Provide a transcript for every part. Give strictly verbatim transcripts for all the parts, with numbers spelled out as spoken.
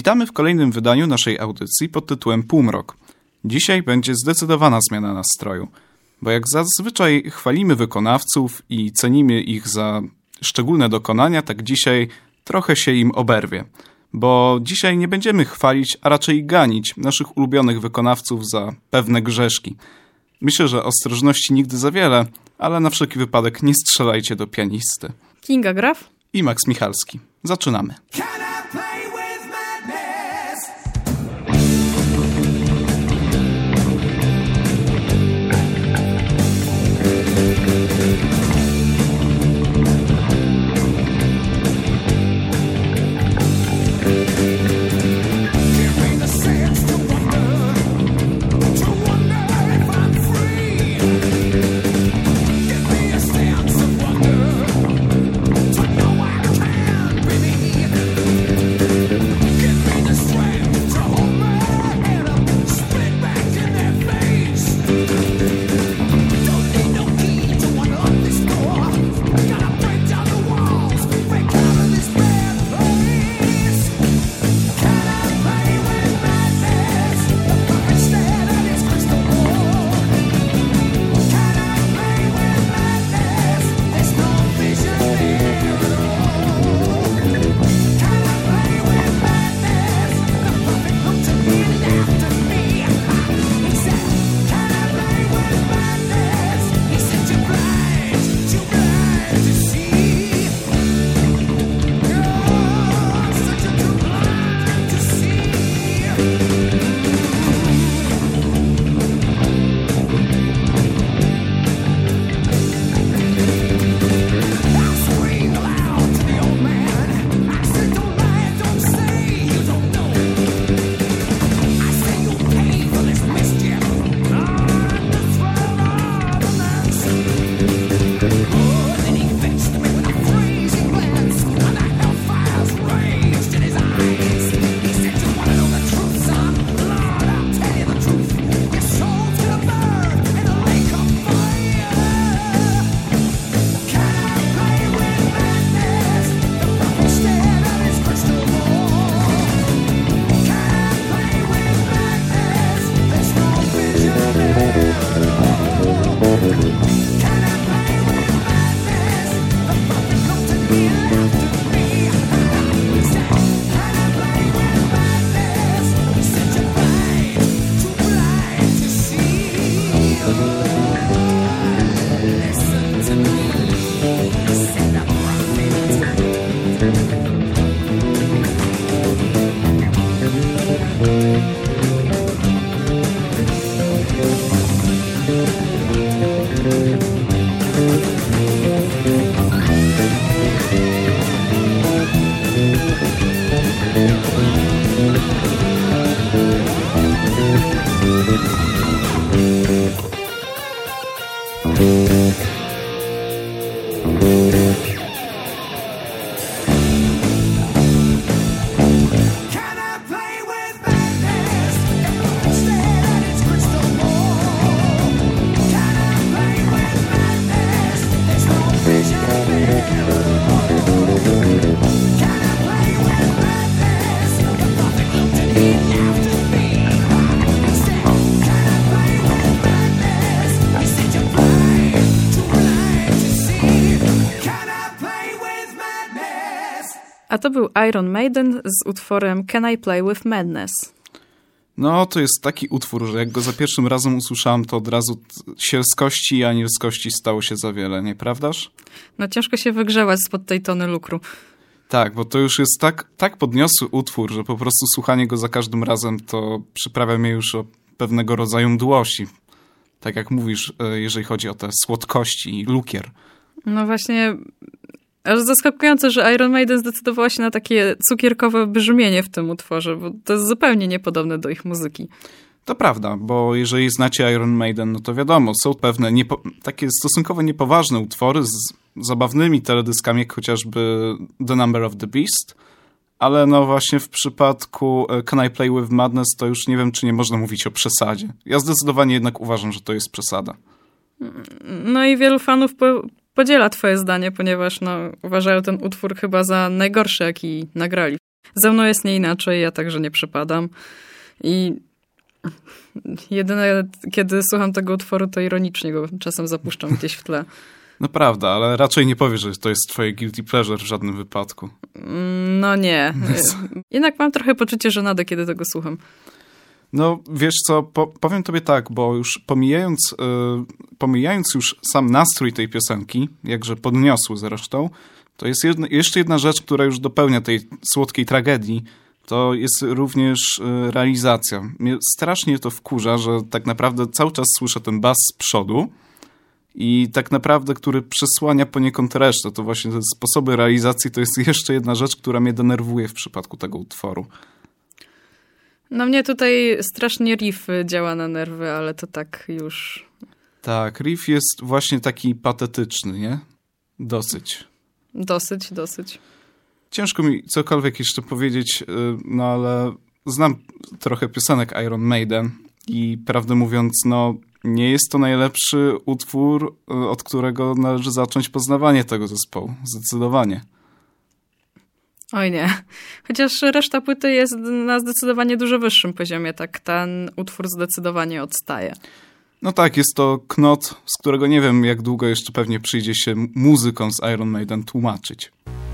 Witamy w kolejnym wydaniu naszej audycji pod tytułem Półmrok. Dzisiaj będzie zdecydowana zmiana nastroju, bo jak zazwyczaj chwalimy wykonawców i cenimy ich za szczególne dokonania, tak dzisiaj trochę się im oberwie. Bo dzisiaj nie będziemy chwalić, a raczej ganić naszych ulubionych wykonawców za pewne grzeszki. Myślę, że ostrożności nigdy za wiele, ale na wszelki wypadek nie strzelajcie do pianisty. Kinga Graf I Max Michalski. Zaczynamy. A to był Iron Maiden z utworem Can I Play With Madness? No, to jest taki utwór, że jak go za pierwszym razem usłyszałem, to od razu sielskości i anielskości stało się za wiele, nieprawdaż? No ciężko się wygrzewać spod tej tony lukru. Tak, bo to już jest tak, tak podniosły utwór, że po prostu słuchanie go za każdym razem to przyprawia mnie już o pewnego rodzaju mdłości. Tak jak mówisz, jeżeli chodzi o te słodkości i lukier. No właśnie, aż zaskakujące, że Iron Maiden zdecydowała się na takie cukierkowe brzmienie w tym utworze, bo to jest zupełnie niepodobne do ich muzyki. To prawda, bo jeżeli znacie Iron Maiden, no to wiadomo, są pewne niepo- takie stosunkowo niepoważne utwory z zabawnymi teledyskami, jak chociażby The Number of the Beast, ale no właśnie w przypadku Can I Play With Madness to już nie wiem, czy nie można mówić o przesadzie. Ja zdecydowanie jednak uważam, że to jest przesada. No i wielu fanów po, podziela twoje zdanie, ponieważ no, uważają ten utwór chyba za najgorszy, jaki nagrali. Ze mną jest nie inaczej, ja także nie przepadam. I jedyne, kiedy słucham tego utworu, to ironicznie go czasem zapuszczam gdzieś w tle. No prawda, ale raczej nie powiesz, że to jest twoje guilty pleasure w żadnym wypadku. No nie. Jednak mam trochę poczucie żenady, kiedy tego słucham. No wiesz co, po, powiem tobie tak, bo już pomijając, yy, pomijając już sam nastrój tej piosenki, jakże podniosły zresztą, to jest jedna, jeszcze jedna rzecz, która już dopełnia tej słodkiej tragedii, to jest również yy, realizacja. Mnie strasznie to wkurza, że tak naprawdę cały czas słyszę ten bas z przodu i tak naprawdę, który przesłania poniekąd resztę. To właśnie te sposoby realizacji to jest jeszcze jedna rzecz, która mnie denerwuje w przypadku tego utworu. No mnie tutaj strasznie riff działa na nerwy, ale to tak już... Tak, riff jest właśnie taki patetyczny, nie? Dosyć. Dosyć, dosyć. Ciężko mi cokolwiek jeszcze powiedzieć, no ale znam trochę piosenek Iron Maiden i prawdę mówiąc, no nie jest to najlepszy utwór, od którego należy zacząć poznawanie tego zespołu. Zdecydowanie. Oj nie. Chociaż reszta płyty jest na zdecydowanie dużo wyższym poziomie, tak ten utwór zdecydowanie odstaje. No tak, jest to knot, z którego nie wiem jak długo jeszcze pewnie przyjdzie się muzykom z Iron Maiden tłumaczyć.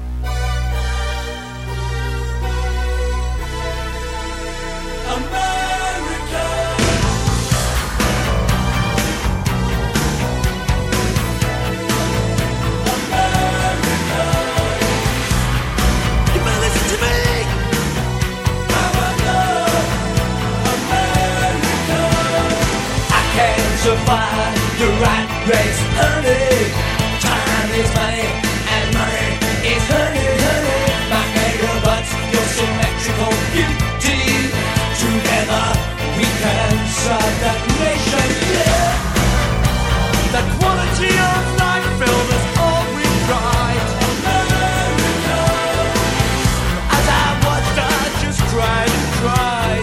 Survive the rat race, honey. Time is money, and money is honey, honey. My nigga, but your symmetrical beauty. Together we can serve that nation, yeah. The quality of life filled us all with pride. America. As I watched, I just cried and cried.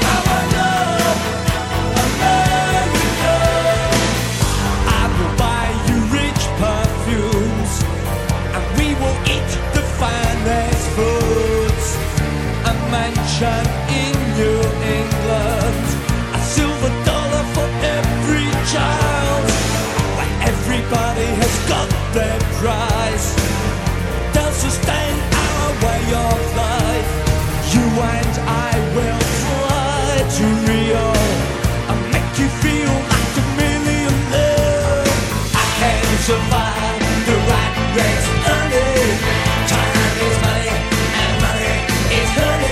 In New England, a silver dollar for every child, where everybody has got their prize. They'll sustain our way of life. You and I will fly to Rio and make you feel like a millionaire. I can survive the rat race, honey. Time is money, and money is honey.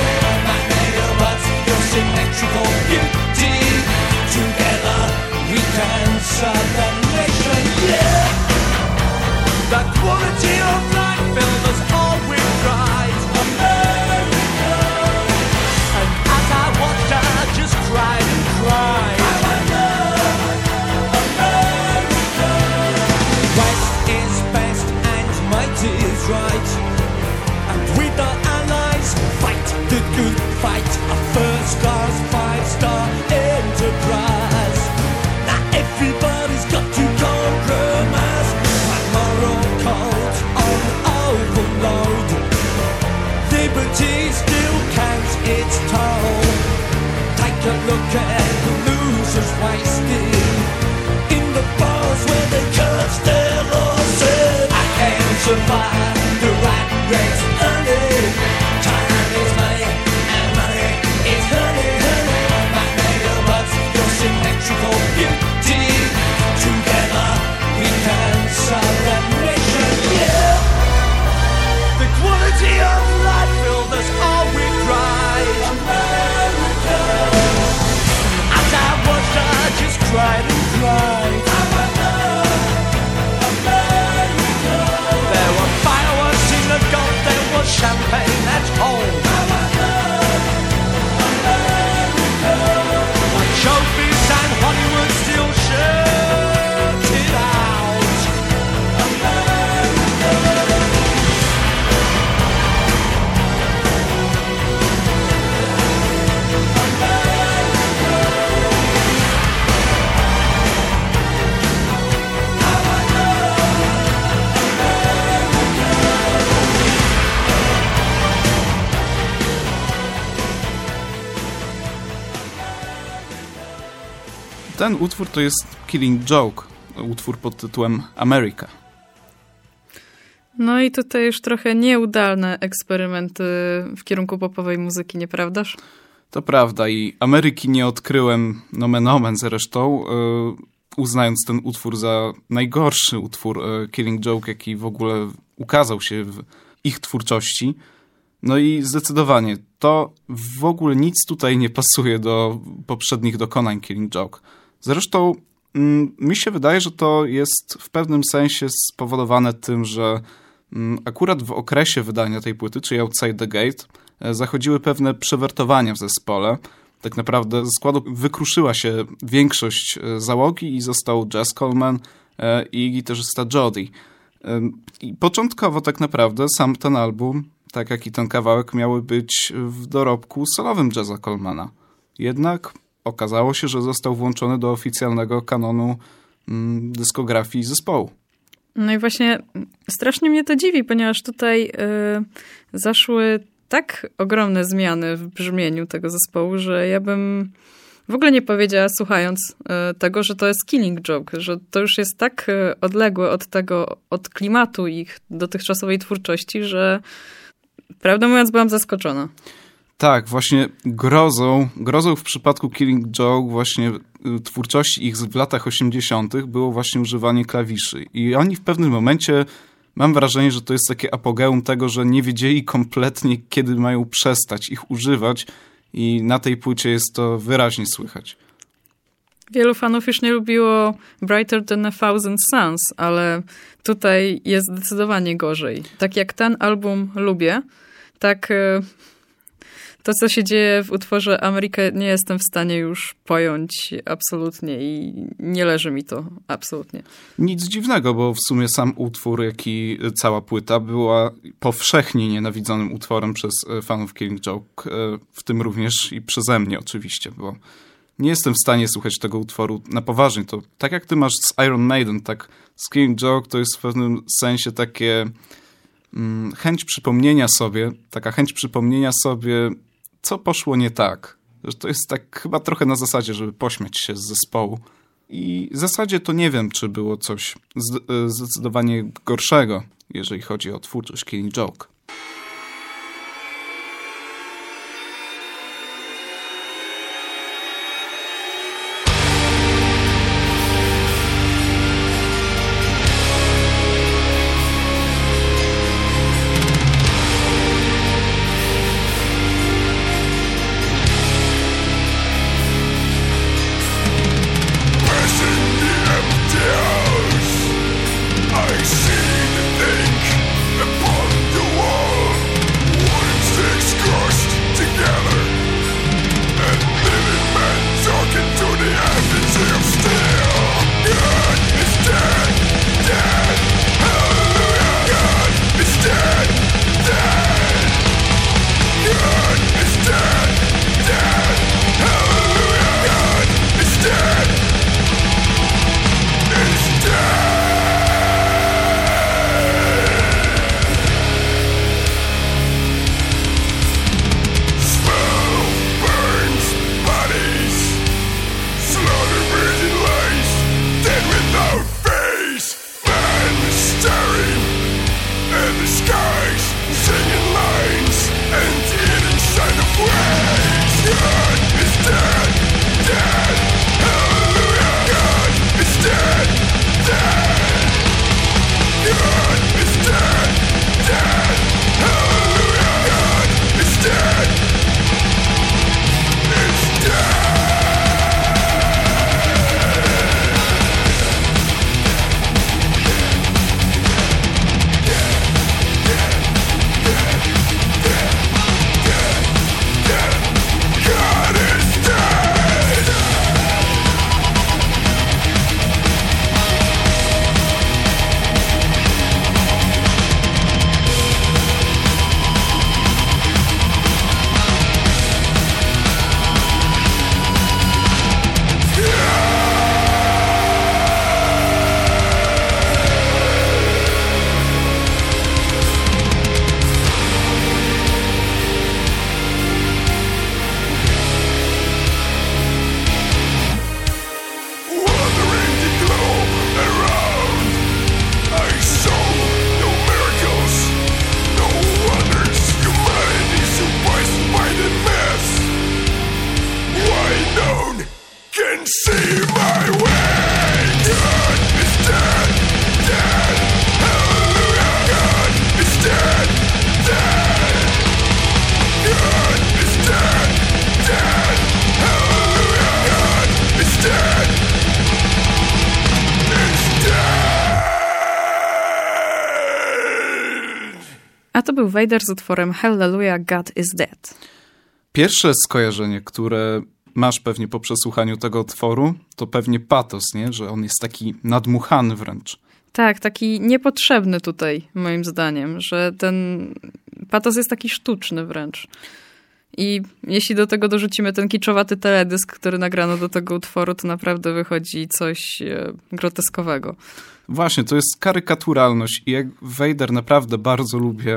Symmetrical beauty. Together we can serve the nation, yeah. The quality of life filled us all with pride. America. And as I watched, I just cried and cried. America. West is best and might is right. And with our allies, fight the good fight. A first class five-star enterprise. Now everybody's got to compromise. My moral code on overload. Liberty still counts its toll. Take a look at the losers wasted in the bars where they curse their losses. I can survive the rat race, honey. Time is money, and money is honey, honey. My nigga, but your symmetrical beauty. Together we can serve the nation, yeah. The quality of life filled us all with pride. America. As I watched, I just cried and cried. America. There were fireworks in the Gulf, there was champagne at home. My trophies and Hollywood still shirt it out. Ten utwór to jest Killing Joke, utwór pod tytułem America. No i tutaj już trochę nieudane eksperymenty w kierunku popowej muzyki, nieprawdaż? To prawda i Ameryki nie odkryłem nomen omen zresztą, yy, uznając ten utwór za najgorszy utwór yy, Killing Joke, jaki w ogóle ukazał się w ich twórczości. No i zdecydowanie to w ogóle nic tutaj nie pasuje do poprzednich dokonań Killing Joke. Zresztą mm, mi się wydaje, że to jest w pewnym sensie spowodowane tym, że mm, akurat w okresie wydania tej płyty, czyli Outside the Gate, e, zachodziły pewne przewertowania w zespole. Tak naprawdę ze składu wykruszyła się większość e, załogi i został Jaz Coleman e, i gitarzysta Jody. E, I początkowo tak naprawdę sam ten album, tak jak i ten kawałek, miały być w dorobku solowym Jazza Colemana. Jednak okazało się, że został włączony do oficjalnego kanonu mm, dyskografii zespołu. No i właśnie strasznie mnie to dziwi, ponieważ tutaj y, zaszły tak ogromne zmiany w brzmieniu tego zespołu, że ja bym w ogóle nie powiedziała, słuchając y, tego, że to jest Killing Joke, że to już jest tak y, odległe od tego, od klimatu ich dotychczasowej twórczości, że prawdę mówiąc byłam zaskoczona. Tak, właśnie grozą, grozą w przypadku Killing Joke, właśnie twórczości ich w latach osiemdziesiątych było właśnie używanie klawiszy. I oni w pewnym momencie, mam wrażenie, że to jest takie apogeum tego, że nie wiedzieli kompletnie, kiedy mają przestać ich używać i na tej płycie jest to wyraźnie słychać. Wielu fanów już nie lubiło Brighter Than a Thousand Suns, ale tutaj jest zdecydowanie gorzej. Tak jak ten album lubię, tak to, co się dzieje w utworze Amerykę, nie jestem w stanie już pojąć absolutnie i nie leży mi to absolutnie. Nic dziwnego, bo w sumie sam utwór, jak i cała płyta była powszechnie nienawidzonym utworem przez fanów Killing Joke, w tym również i przeze mnie oczywiście, bo nie jestem w stanie słuchać tego utworu na poważnie. To tak jak ty masz z Iron Maiden, tak z Killing Joke to jest w pewnym sensie takie mm, chęć przypomnienia sobie, taka chęć przypomnienia sobie, co poszło nie tak. Że to jest tak chyba trochę na zasadzie, żeby pośmiać się z zespołu. I w zasadzie to nie wiem, czy było coś zdecydowanie gorszego, jeżeli chodzi o twórczość Killing Joke. I see the think upon the wall. A to był Vader z utworem Hallelujah, God is Dead. Pierwsze skojarzenie, które masz pewnie po przesłuchaniu tego utworu, to pewnie patos, nie? Że on jest taki nadmuchany wręcz. Tak, taki niepotrzebny tutaj, moim zdaniem, że ten patos jest taki sztuczny wręcz. I jeśli do tego dorzucimy ten kiczowaty teledysk, który nagrano do tego utworu, to naprawdę wychodzi coś e, groteskowego. Właśnie, to jest karykaturalność i jak Vader naprawdę bardzo lubię,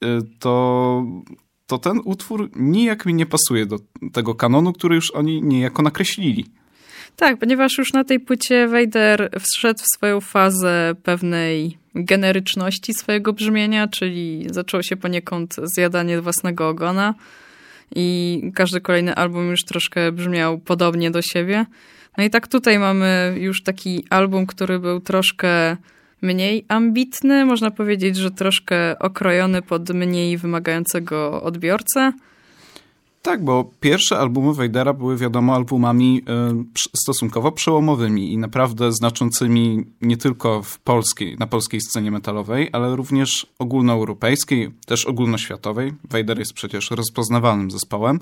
to, to ten utwór nijak mi nie pasuje do tego kanonu, który już oni niejako nakreślili. Tak, ponieważ już na tej płycie Vader wszedł w swoją fazę pewnej generyczności swojego brzmienia, czyli zaczęło się poniekąd zjadanie własnego ogona i każdy kolejny album już troszkę brzmiał podobnie do siebie. No i tak tutaj mamy już taki album, który był troszkę mniej ambitny, można powiedzieć, że troszkę okrojony pod mniej wymagającego odbiorcę. Tak, bo pierwsze albumy Vadera były, wiadomo, albumami y, stosunkowo przełomowymi i naprawdę znaczącymi nie tylko w polskiej, na polskiej scenie metalowej, ale również ogólnoeuropejskiej, też ogólnoświatowej. Vader jest przecież rozpoznawalnym zespołem.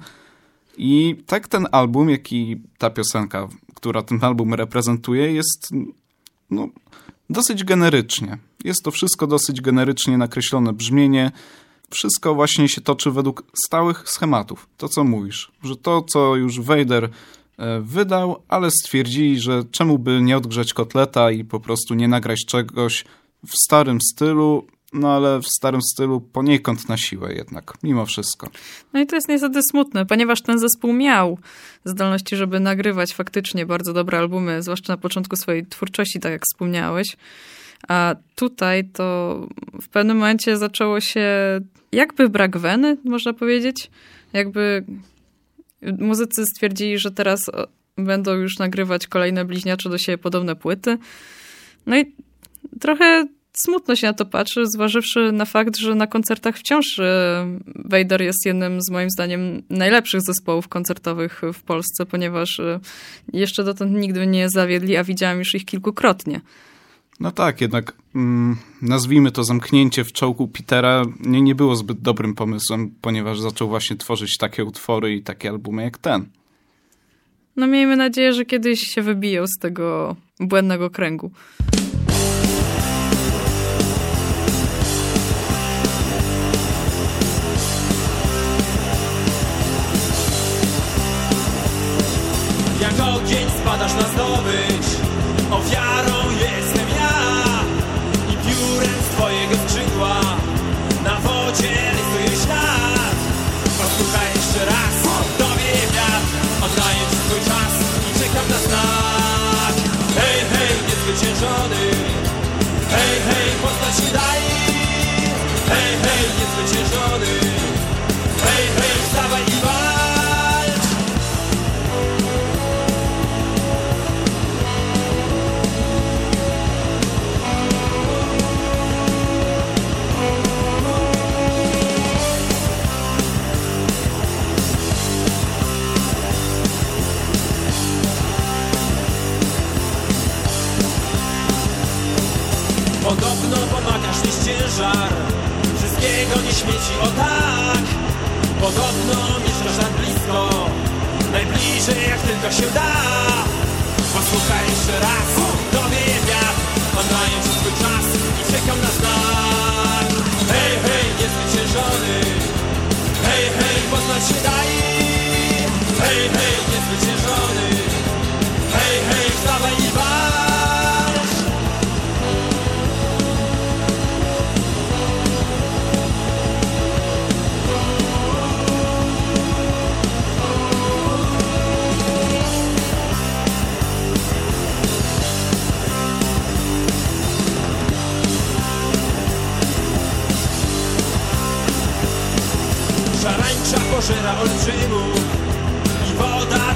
I tak ten album, jak i ta piosenka, która ten album reprezentuje, jest no, dosyć generycznie. Jest to wszystko dosyć generycznie nakreślone brzmienie. Wszystko właśnie się toczy według stałych schematów. To, co mówisz, że to, co już Vader wydał, ale stwierdzili, że czemu by nie odgrzać kotleta i po prostu nie nagrać czegoś w starym stylu, no ale w starym stylu poniekąd na siłę jednak, mimo wszystko. No i to jest niestety smutne, ponieważ ten zespół miał zdolności, żeby nagrywać faktycznie bardzo dobre albumy, zwłaszcza na początku swojej twórczości, tak jak wspomniałeś. A tutaj to w pewnym momencie zaczęło się jakby brak weny, można powiedzieć. Jakby muzycy stwierdzili, że teraz będą już nagrywać kolejne bliźniacze do siebie podobne płyty. No i trochę smutno się na to patrzy, zważywszy na fakt, że na koncertach wciąż Vader jest jednym z moim zdaniem najlepszych zespołów koncertowych w Polsce, ponieważ jeszcze dotąd nigdy nie zawiedli, a widziałam już ich kilkukrotnie. No tak, jednak mm, nazwijmy to zamknięcie w czołgu Petera nie, nie było zbyt dobrym pomysłem, ponieważ zaczął właśnie tworzyć takie utwory i takie albumy jak ten. No miejmy nadzieję, że kiedyś się wybiją z tego błędnego kręgu. Jak ogień spadasz na zdobycz, ofiarą jestem ja i piórem z twojego skrzydła na wodzie rysuję ślad. Posłuchaj jeszcze raz, tobie wiatr, oddaję ci swój czas i czekam na znak. Hej, hej, niezwyciężony, hej, hej, poznać się daj. Hej, hej, niezwyciężony, hej, hej, wstawaj i walcz. Podobno pomagasz nieść ciężar wszystkiego nie śmieci, o tak. Podobno mieszkasz tak blisko, najbliżej jak tylko się da. Posłuchaj jeszcze raz, tobie wiatr, oddaję ci swój czas i czekam na znak. Hej, hej, niezwyciężony, hej, hej, poznać się daj. Hej, hej, niezwyciężony, hej, hej, wstawaj i walcz. Szarańcza pożera olbrzymów i woda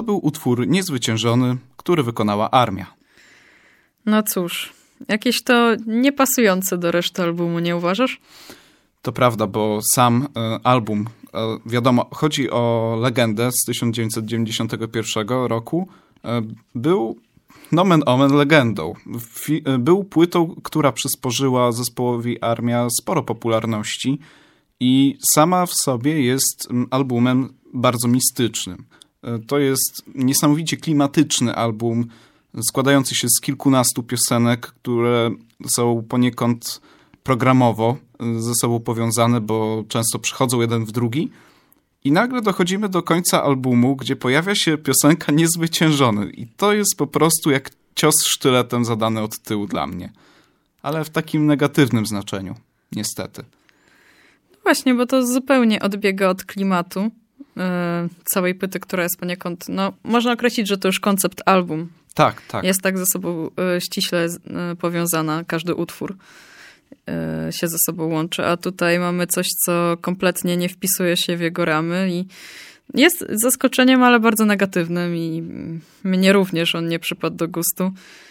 był utwór niezwyciężony, który wykonała Armia. No cóż, jakieś to niepasujące do reszty albumu, nie uważasz? To prawda, bo sam e, album, e, wiadomo, chodzi o legendę z tysiąc dziewięćset dziewięćdziesiątego pierwszego roku, e, był nomen omen legendą. Fi, e, był płytą, która przysporzyła zespołowi Armia sporo popularności i sama w sobie jest m, albumem bardzo mistycznym. E, to jest niesamowicie klimatyczny album, składający się z kilkunastu piosenek, które są poniekąd programowo ze sobą powiązane, bo często przychodzą jeden w drugi. I nagle dochodzimy do końca albumu, gdzie pojawia się piosenka Niezwyciężony. I to jest po prostu jak cios sztyletem zadany od tyłu dla mnie. Ale w takim negatywnym znaczeniu, niestety. No właśnie, bo to zupełnie odbiega od klimatu yy, całej płyty, która jest poniekąd, no można określić, że to już koncept album. Tak, tak. Jest tak ze sobą yy, ściśle yy, powiązana, każdy utwór się ze sobą łączy, a tutaj mamy coś, co kompletnie nie wpisuje się w jego ramy i jest zaskoczeniem, ale bardzo negatywnym i mnie również on nie przypadł do gustu.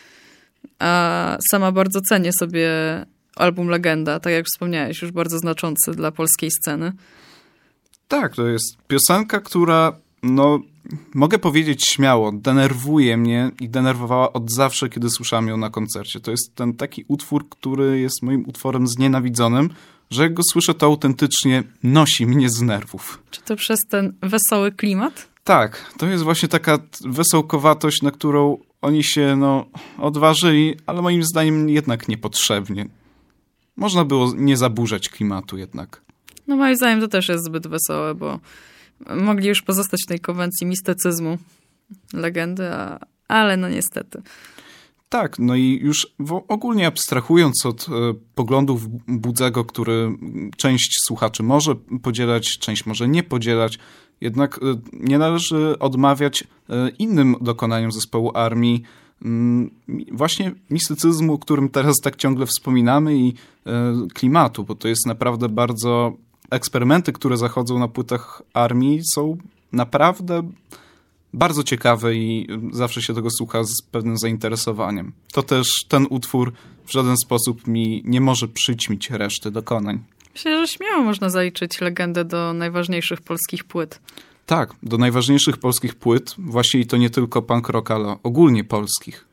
A sama bardzo cenię sobie album Legenda, tak jak wspomniałeś, już bardzo znaczący dla polskiej sceny. Tak, to jest piosenka, która, no, mogę powiedzieć śmiało, denerwuje mnie i denerwowała od zawsze, kiedy słyszałem ją na koncercie. To jest ten taki utwór, który jest moim utworem znienawidzonym, że jak go słyszę, to autentycznie nosi mnie z nerwów. Czy to przez ten wesoły klimat? Tak, to jest właśnie taka wesołkowatość, na którą oni się, no, odważyli, ale moim zdaniem jednak niepotrzebnie. Można było nie zaburzać klimatu jednak. No moim zdaniem to też jest zbyt wesołe, bo mogli już pozostać w tej konwencji mistycyzmu legendy, a, ale no niestety. Tak, no i już w, ogólnie abstrahując od e, poglądów Budzego, który część słuchaczy może podzielać, część może nie podzielać, jednak e, nie należy odmawiać e, innym dokonaniom zespołu Armii m, właśnie mistycyzmu, o którym teraz tak ciągle wspominamy i e, klimatu, bo to jest naprawdę bardzo... Eksperymenty, które zachodzą na płytach Armii, są naprawdę bardzo ciekawe i zawsze się tego słucha z pewnym zainteresowaniem. To też ten utwór w żaden sposób mi nie może przyćmić reszty dokonań. Myślę, że śmiało można zaliczyć Legendę do najważniejszych polskich płyt. Tak, do najważniejszych polskich płyt, właściwie to nie tylko punk rock, ale ogólnie polskich.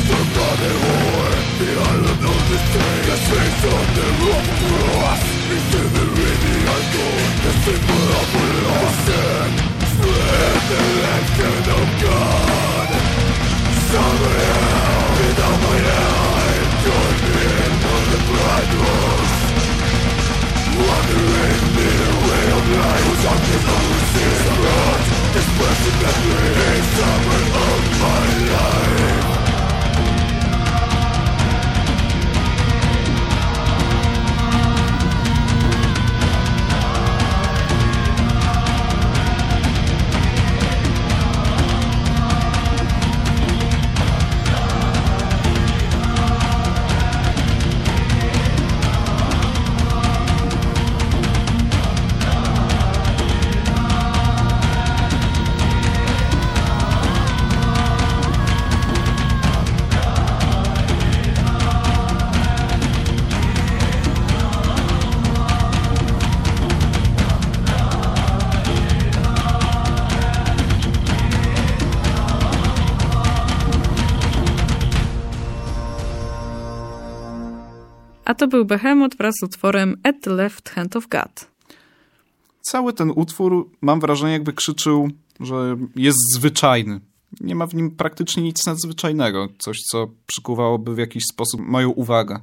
A to był Behemoth wraz z utworem At the Left Hand of God. Cały ten utwór, mam wrażenie, jakby krzyczył, że jest zwyczajny. Nie ma w nim praktycznie nic nadzwyczajnego. Coś, co przykuwałoby w jakiś sposób moją uwagę.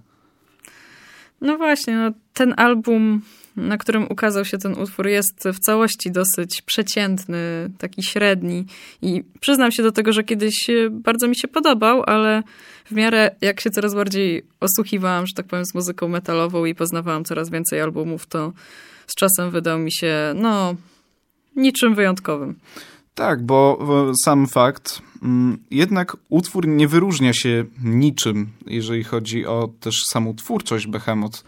No właśnie, no, ten album, na którym ukazał się ten utwór, jest w całości dosyć przeciętny, taki średni. I przyznam się do tego, że kiedyś bardzo mi się podobał, ale w miarę jak się coraz bardziej osłuchiwałam, że tak powiem, z muzyką metalową i poznawałam coraz więcej albumów, to z czasem wydał mi się, no, niczym wyjątkowym. Tak, bo sam fakt, jednak utwór nie wyróżnia się niczym, jeżeli chodzi o też samą twórczość Behemoth.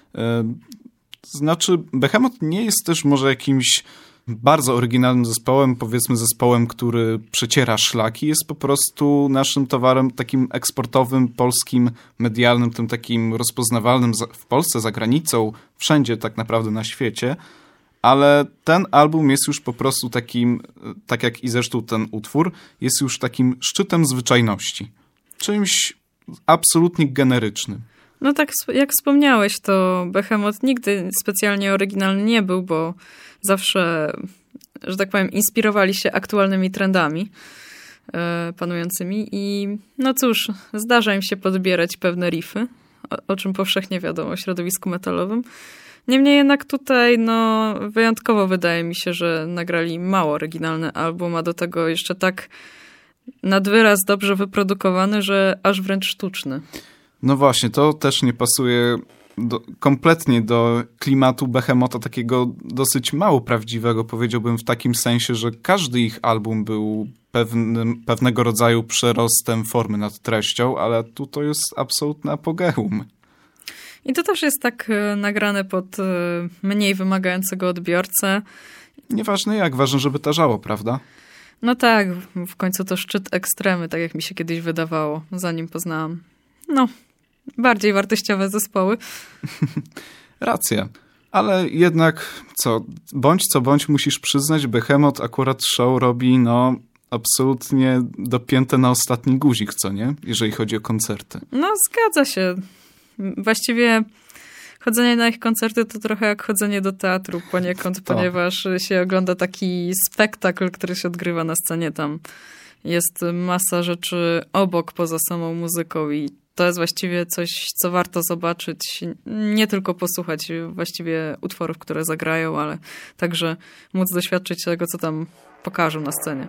Znaczy, Behemoth nie jest też może jakimś bardzo oryginalnym zespołem, powiedzmy zespołem, który przeciera szlaki, jest po prostu naszym towarem takim eksportowym, polskim, medialnym, tym takim rozpoznawalnym w Polsce, za granicą, wszędzie tak naprawdę na świecie. Ale ten album jest już po prostu takim, tak jak i zresztą ten utwór, jest już takim szczytem zwyczajności. Czymś absolutnie generycznym. No tak jak wspomniałeś, to Behemoth nigdy specjalnie oryginalny nie był, bo zawsze, że tak powiem, inspirowali się aktualnymi trendami e, panującymi i no cóż, zdarza im się podbierać pewne riffy, o, o czym powszechnie wiadomo w środowisku metalowym. Niemniej jednak tutaj no, wyjątkowo wydaje mi się, że nagrali mało oryginalny album, a do tego jeszcze tak nad wyraz dobrze wyprodukowany, że aż wręcz sztuczny. No właśnie, to też nie pasuje do, kompletnie do klimatu Behemotha, takiego dosyć mało prawdziwego, powiedziałbym w takim sensie, że każdy ich album był pewnym, pewnego rodzaju przerostem formy nad treścią, ale tu to jest absolutne apogeum. I to też jest tak nagrane pod mniej wymagającego odbiorcę. Nieważne jak, ważne, żeby tarzało, prawda? No tak, w końcu to szczyt ekstremy, tak jak mi się kiedyś wydawało, zanim poznałam, no, bardziej wartościowe zespoły. Racja. Ale jednak, co, bądź co bądź musisz przyznać, Behemoth akurat show robi, no, absolutnie dopięte na ostatni guzik, co nie? Jeżeli chodzi o koncerty. No, zgadza się. Właściwie chodzenie na ich koncerty to trochę jak chodzenie do teatru poniekąd, to. Ponieważ się ogląda taki spektakl, który się odgrywa na scenie. Tam jest masa rzeczy obok, poza samą muzyką i to jest właściwie coś, co warto zobaczyć. Nie tylko posłuchać właściwie utworów, które zagrają, ale także móc doświadczyć tego, co tam pokażą na scenie.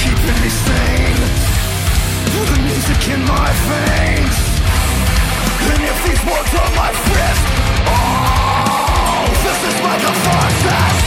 keeping me sane. The music in my veins. And if these words are my friends, oh, this is my catharsis.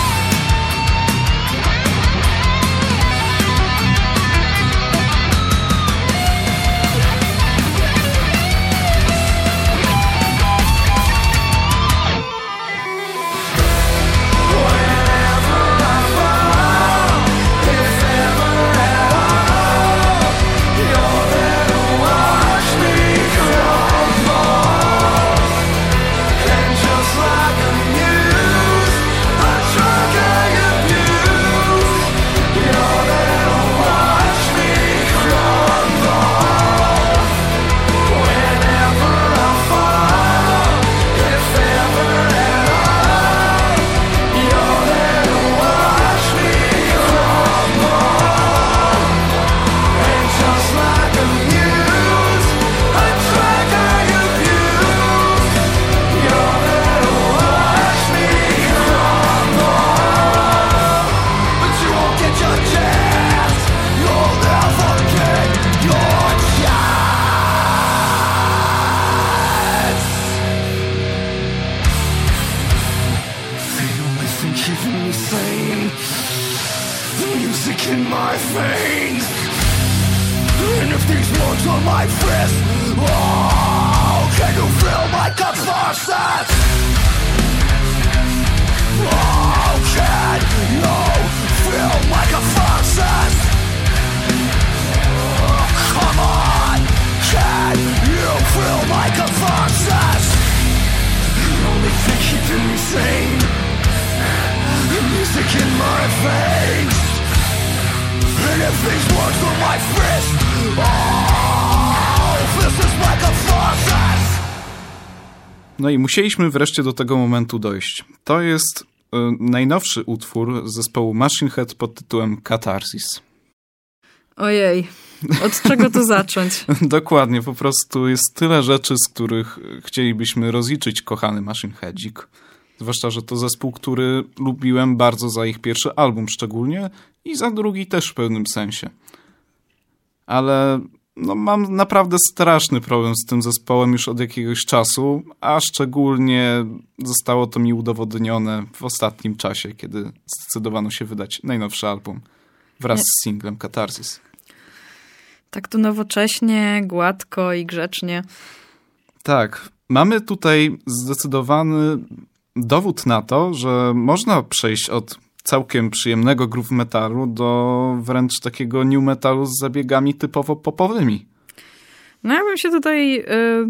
No i musieliśmy wreszcie do tego momentu dojść. To jest y, najnowszy utwór zespołu Machine Head pod tytułem Catharsis. Ojej, od czego tu zacząć? Dokładnie, po prostu jest tyle rzeczy, z których chcielibyśmy rozliczyć kochany Machine Headzik. Zwłaszcza, że to zespół, który lubiłem bardzo za ich pierwszy album szczególnie i za drugi też w pewnym sensie. Ale no, mam naprawdę straszny problem z tym zespołem już od jakiegoś czasu, a szczególnie zostało to mi udowodnione w ostatnim czasie, kiedy zdecydowano się wydać najnowszy album wraz Nie. z singlem Catharsis. Tak tu nowocześnie, gładko i grzecznie. Tak, mamy tutaj zdecydowany dowód na to, że można przejść od całkiem przyjemnego groove metalu do wręcz takiego new metalu z zabiegami typowo popowymi. No ja bym się tutaj y,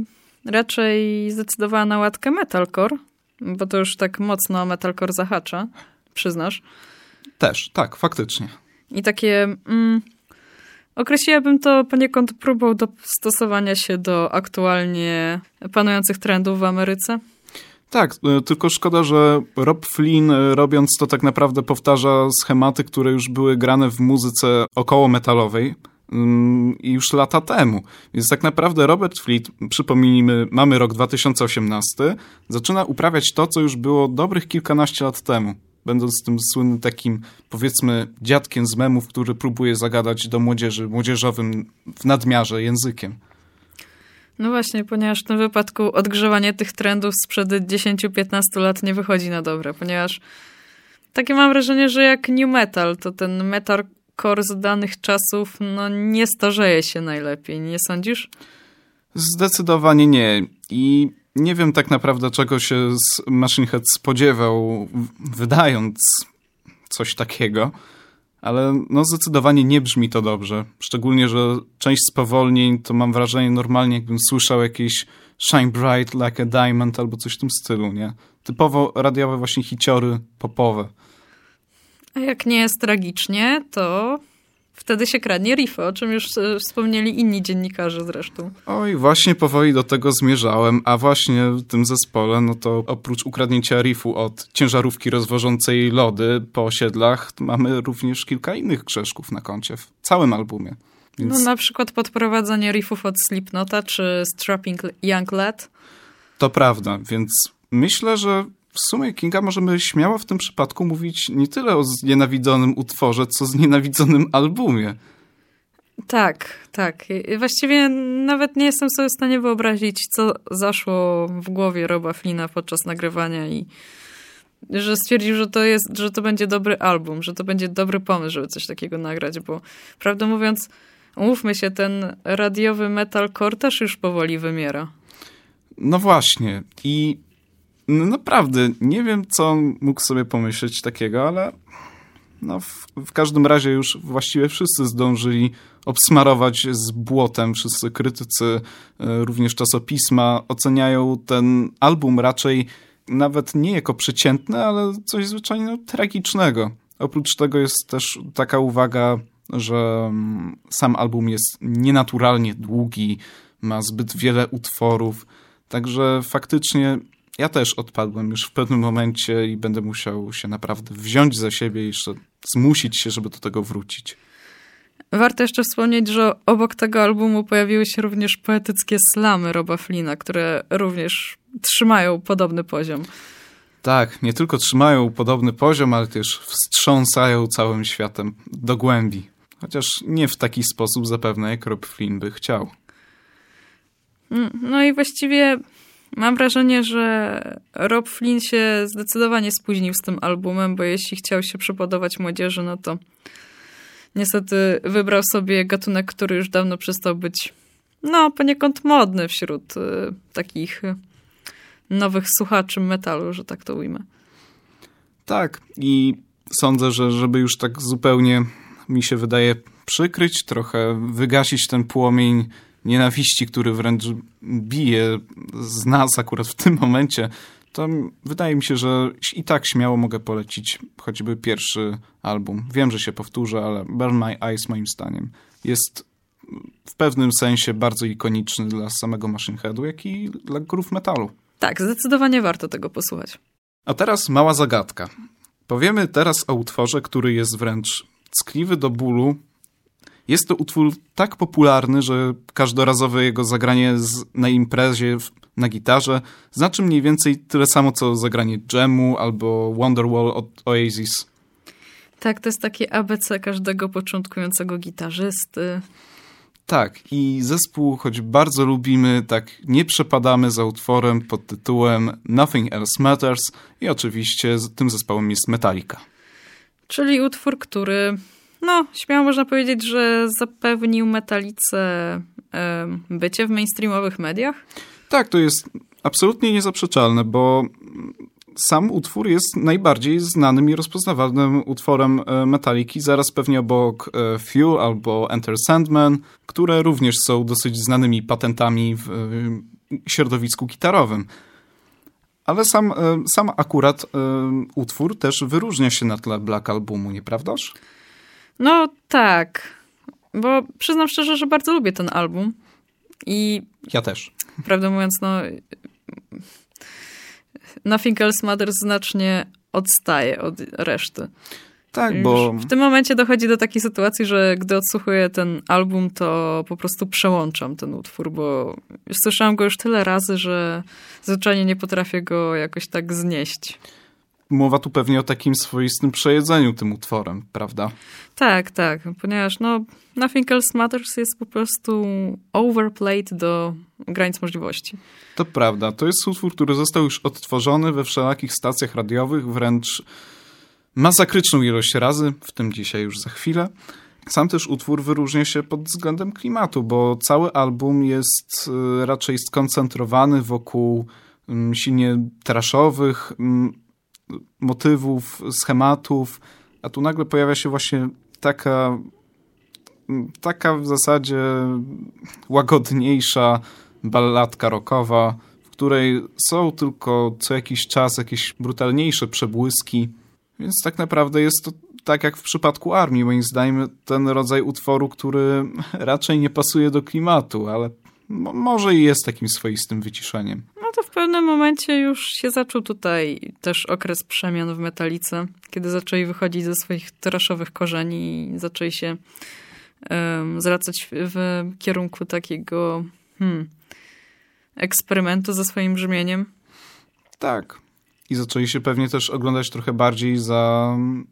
raczej zdecydowała na łatkę metalcore, bo to już tak mocno metalcore zahacza, przyznasz. Też, tak, faktycznie. I takie... Mm, określiłabym to poniekąd próbą dostosowania się do aktualnie panujących trendów w Ameryce. Tak, tylko szkoda, że Rob Flynn robiąc to tak naprawdę powtarza schematy, które już były grane w muzyce około metalowej i już lata temu. Więc tak naprawdę Robert Flynn, przypomnijmy, mamy rok dwa tysiące osiemnasty, zaczyna uprawiać to, co już było dobrych kilkanaście lat temu. Będąc tym słynnym takim, powiedzmy, dziadkiem z memów, który próbuje zagadać do młodzieży, młodzieżowym w nadmiarze językiem. No właśnie, ponieważ w tym wypadku odgrzewanie tych trendów sprzed dziesięć do piętnastu lat nie wychodzi na dobre, ponieważ takie mam wrażenie, że jak new metal, to ten metalcore z danych czasów no nie starzeje się najlepiej, nie sądzisz? Zdecydowanie nie. I nie wiem tak naprawdę, czego się z Machine Head spodziewał, wydając coś takiego. Ale no zdecydowanie nie brzmi to dobrze. Szczególnie, że część spowolnień to mam wrażenie normalnie jakbym słyszał jakieś Shine Bright Like a Diamond albo coś w tym stylu, nie? Typowo radiowe właśnie hiciory popowe. A jak nie jest tragicznie, to wtedy się kradnie riffy, o czym już wspomnieli inni dziennikarze zresztą. Oj, właśnie powoli do tego zmierzałem, a właśnie w tym zespole, no to oprócz ukradnięcia riffu od ciężarówki rozwożącej lody po osiedlach, mamy również kilka innych grzeszków na koncie w całym albumie. Więc... No na przykład podprowadzanie riffów od Slipknota czy Strapping Young Lad. To prawda, więc myślę, że w sumie Kinga możemy śmiało w tym przypadku mówić nie tyle o znienawidzonym utworze, co znienawidzonym albumie. Tak, tak. Właściwie nawet nie jestem sobie w stanie wyobrazić, co zaszło w głowie Roba Flynna podczas nagrywania i że stwierdził, że to jest, że to będzie dobry album, że to będzie dobry pomysł, żeby coś takiego nagrać, bo prawdę mówiąc, umówmy się, ten radiowy metalcore też już powoli wymiera. No właśnie. I no naprawdę nie wiem, co on mógł sobie pomyśleć takiego, ale no w, w każdym razie już właściwie wszyscy zdążyli obsmarować z błotem. Wszyscy krytycy, również czasopisma oceniają ten album raczej nawet nie jako przeciętny, ale coś zwyczajnie no, tragicznego. Oprócz tego jest też taka uwaga, że sam album jest nienaturalnie długi, ma zbyt wiele utworów, także faktycznie ja też odpadłem już w pewnym momencie i będę musiał się naprawdę wziąć za siebie i jeszcze zmusić się, żeby do tego wrócić. Warto jeszcze wspomnieć, że obok tego albumu pojawiły się również poetyckie slamy Roba Flynna, które również trzymają podobny poziom. Tak, nie tylko trzymają podobny poziom, ale też wstrząsają całym światem do głębi. Chociaż nie w taki sposób zapewne, jak Rob Flynn by chciał. No i właściwie mam wrażenie, że Rob Flynn się zdecydowanie spóźnił z tym albumem, bo jeśli chciał się przypodobać młodzieży, no to niestety wybrał sobie gatunek, który już dawno przestał być no poniekąd modny wśród y, takich y, nowych słuchaczy metalu, że tak to ujmę. Tak i sądzę, że żeby już tak zupełnie mi się wydaje przykryć, trochę wygasić ten płomień nienawiści, który wręcz bije z nas akurat w tym momencie, to wydaje mi się, że i tak śmiało mogę polecić choćby pierwszy album. Wiem, że się powtórzę, ale Burn My Eyes moim zdaniem jest w pewnym sensie bardzo ikoniczny dla samego Machine Headu, jak i dla groove metalu. Tak, zdecydowanie warto tego posłuchać. A teraz mała zagadka. Powiemy teraz o utworze, który jest wręcz ckliwy do bólu. Jest to utwór tak popularny, że każdorazowe jego zagranie z, na imprezie na gitarze znaczy mniej więcej tyle samo, co zagranie Jamu albo Wonderwall od Oasis. Tak, to jest takie A B C każdego początkującego gitarzysty. Tak, i zespół, choć bardzo lubimy, tak nie przepadamy za utworem pod tytułem Nothing Else Matters i oczywiście tym zespołem jest Metallica. Czyli utwór, który, no, śmiało można powiedzieć, że zapewnił Metallice e, bycie w mainstreamowych mediach? Tak, to jest absolutnie niezaprzeczalne, bo sam utwór jest najbardziej znanym i rozpoznawalnym utworem Metalliki, zaraz pewnie obok Fuel albo Enter Sandman, które również są dosyć znanymi patentami w środowisku gitarowym. Ale sam, sam akurat utwór też wyróżnia się na tle Black Albumu, nieprawdaż? No tak, bo przyznam szczerze, że bardzo lubię ten album. I ja też. Prawdę mówiąc, no Nothing Else Matters znacznie odstaje od reszty. Tak, bo... W tym momencie dochodzi do takiej sytuacji, że gdy odsłuchuję ten album, to po prostu przełączam ten utwór, bo słyszałam go już tyle razy, że zwyczajnie nie potrafię go jakoś tak znieść. Mowa tu pewnie o takim swoistym przejedzeniu tym utworem, prawda? Tak, tak, ponieważ no, Nothing Else Matters jest po prostu overplayed do granic możliwości. To prawda, to jest utwór, który został już odtworzony we wszelakich stacjach radiowych, wręcz masakryczną ilość razy, w tym dzisiaj już za chwilę. Sam też utwór wyróżnia się pod względem klimatu, bo cały album jest raczej skoncentrowany wokół silnie trashowych motywów, schematów, a tu nagle pojawia się właśnie taka taka w zasadzie łagodniejsza balladka rockowa, w której są tylko co jakiś czas jakieś brutalniejsze przebłyski, więc tak naprawdę jest to tak jak w przypadku Armii, moim zdaniem ten rodzaj utworu, który raczej nie pasuje do klimatu, ale mo- może i jest takim swoistym wyciszeniem. No to w pewnym momencie już się zaczął tutaj też okres przemian w Metallice, kiedy zaczęli wychodzić ze swoich trashowych korzeni i zaczęli się um, zwracać w, w kierunku takiego hmm, eksperymentu ze swoim brzmieniem. Tak. I zaczęli się pewnie też oglądać trochę bardziej za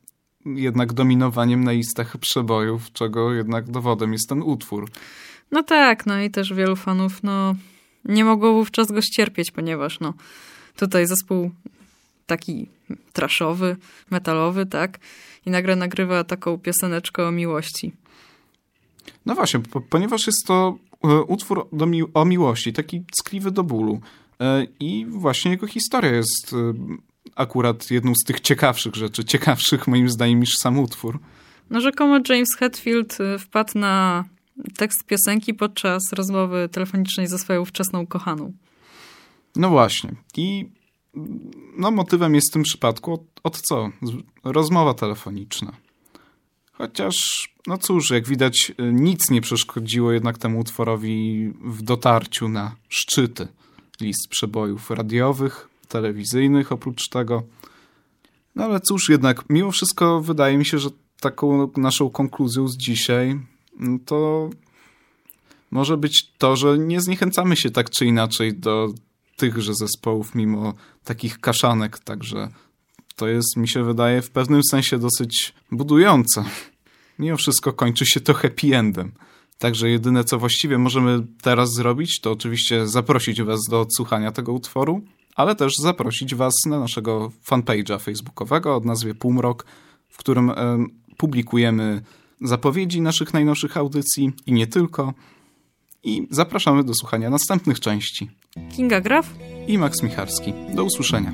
jednak dominowaniem na listach przebojów, czego jednak dowodem jest ten utwór. No tak, no i też wielu fanów no, nie mogło wówczas go ścierpieć, ponieważ no, tutaj zespół taki trashowy, metalowy, tak? I nagle nagrywa taką pioseneczkę o miłości. No właśnie, po, ponieważ jest to utwór do mi- o miłości, taki ckliwy do bólu. I właśnie jego historia jest akurat jedną z tych ciekawszych rzeczy, ciekawszych moim zdaniem niż sam utwór. No rzekomo James Hetfield wpadł na tekst piosenki podczas rozmowy telefonicznej ze swoją wczesną kochaną. No właśnie. I no, motywem jest w tym przypadku od, od co? Rozmowa telefoniczna. Chociaż, no cóż, jak widać, nic nie przeszkodziło jednak temu utworowi w dotarciu na szczyty list przebojów radiowych, telewizyjnych oprócz tego. No ale cóż, jednak mimo wszystko wydaje mi się, że taką naszą konkluzją z dzisiaj to może być to, że nie zniechęcamy się tak czy inaczej do tychże zespołów mimo takich kaszanek, także to jest, mi się wydaje, w pewnym sensie dosyć budujące. Mimo wszystko kończy się to happy endem. Także jedyne, co właściwie możemy teraz zrobić, to oczywiście zaprosić was do odsłuchania tego utworu, ale też zaprosić was na naszego fanpage'a facebookowego o nazwie Półmrok, w którym e, publikujemy zapowiedzi naszych najnowszych audycji i nie tylko. I zapraszamy do słuchania następnych części. Kinga Graf i Max Michalski. Do usłyszenia.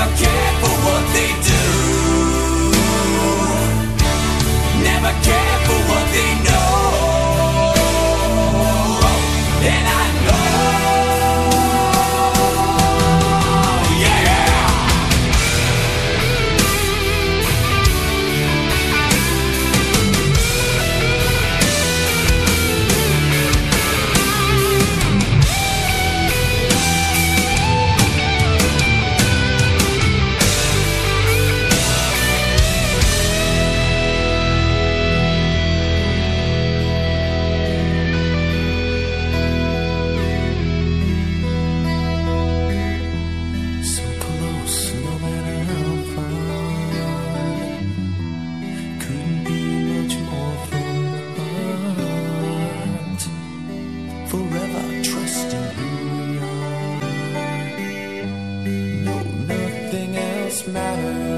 never care for what they do, never care for what they know, and I matter.